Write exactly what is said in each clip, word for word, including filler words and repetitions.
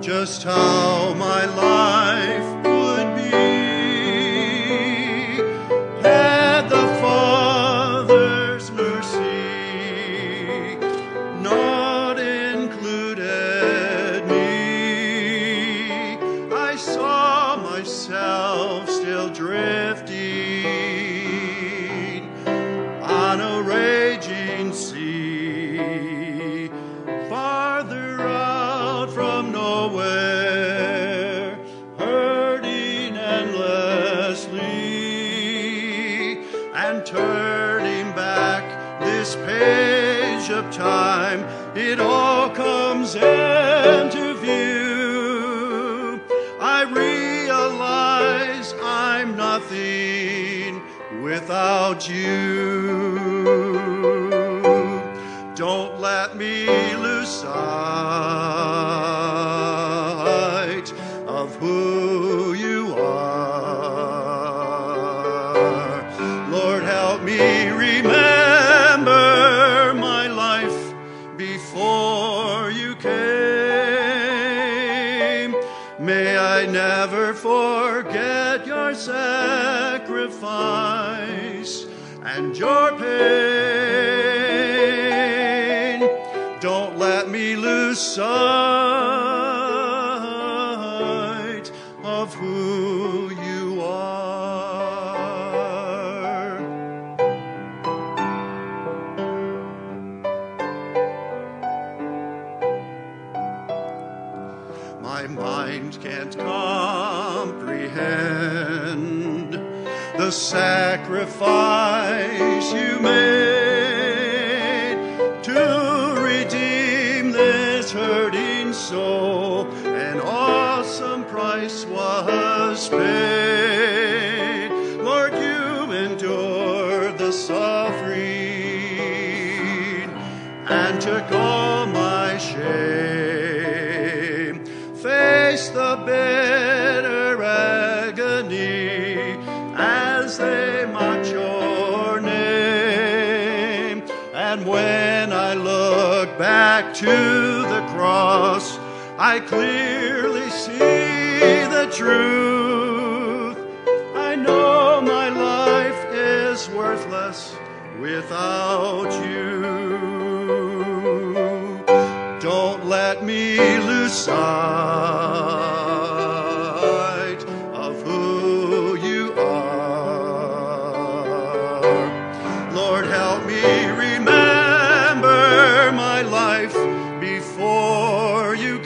just how my life would be had the Father's mercy not included me. I saw myself still drifting on a raging sea, farther out from nowhere, hurting endlessly, and turning back this page of time, it all comes into view. I realize I'm nothing without you. Don't let me lose sight of who you are. Lord, help me remember my life before you came. May I never forget your sacrifice and your pain. Don't let me lose sight of who you are. My mind can't comprehend the sacrifice you made to redeem this hurting soul. An awesome price was paid. Lord, you endured the suffering and took all my shame. Face the bitter agony as they mock your name. And when I look back to the cross, I clearly see the truth. I know my life is worthless without you. Don't let me lose sight of who you are. Lord, help me remember my life before you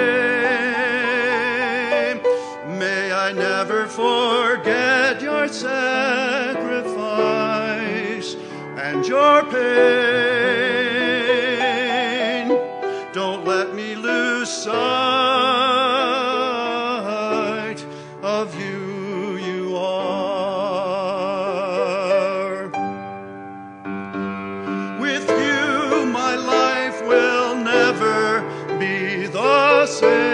came. May I never forget your sacrifice and your pain. Don't let me lose sight of who you are. With you, my life will never be the same.